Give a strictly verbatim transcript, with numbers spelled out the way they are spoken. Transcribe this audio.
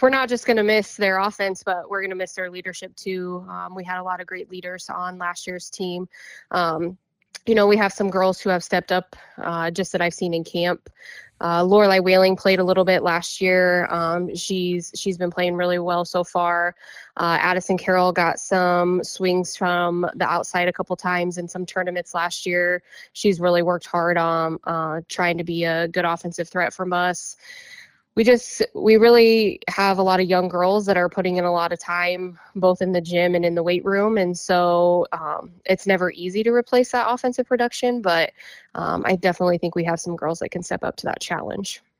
we're not just going to miss their offense, but we're going to miss their leadership too. Um, we had a lot of great leaders on last year's team. Um, you know, we have some girls who have stepped up uh, just that I've seen in camp. Uh, Lorelai Whaling played a little bit last year. Um, she's she's been playing really well so far. Uh, Addison Carroll got some swings from the outside a couple times in some tournaments last year. She's really worked hard on uh, trying to be a good offensive threat from us. We just, we really have a lot of young girls that are putting in a lot of time, both in the gym and in the weight room. And so um, it's never easy to replace that offensive production, but um, I definitely think we have some girls that can step up to that challenge.